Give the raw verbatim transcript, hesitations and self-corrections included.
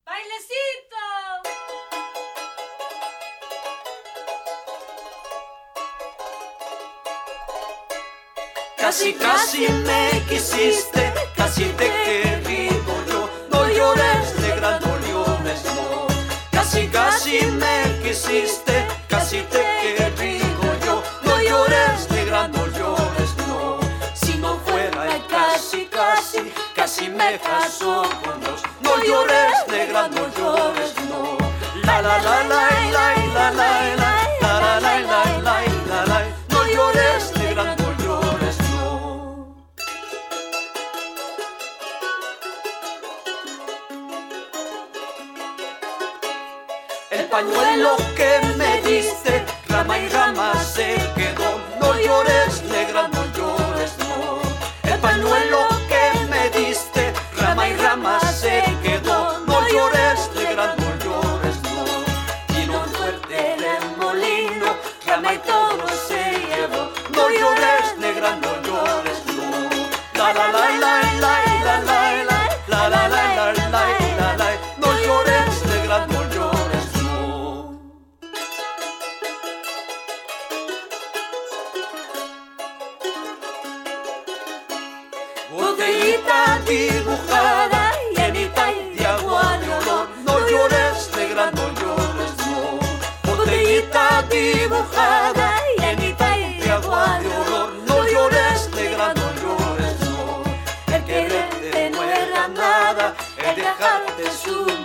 ¡Bailecito! Casi, casi me quisiste, casi te he querido yo. No llores, negra, no llores, no. Casi, casi me quisiste, casi te he querido yo. No llores, negra, no llores, no. Si no fuera el casi, casi, casi me casó con Dios. No llores, negra, no llores, no. La la la la la la la la la la la la la la. No llores, negra, no llores, no. El pañuelo que me diste, rama y rama se quedó. No llores, negra, no llores, no. El pañuelo que me diste, rama y rama se quedó. No llores, negra, no llores, no. Vino fuerte del molino, rama y todo se llevó. No llores, negra, no llores, no. La la la la la la la la la la la la la la. No llores, negra, no llores, no. Botellita dibujada, llenita de agua de olor. No llores, negra, no llores, no. Botellita dibujada, llenita de agua de olor. No llores, negra, no llores, no. El quererte no era nada, el dejarte su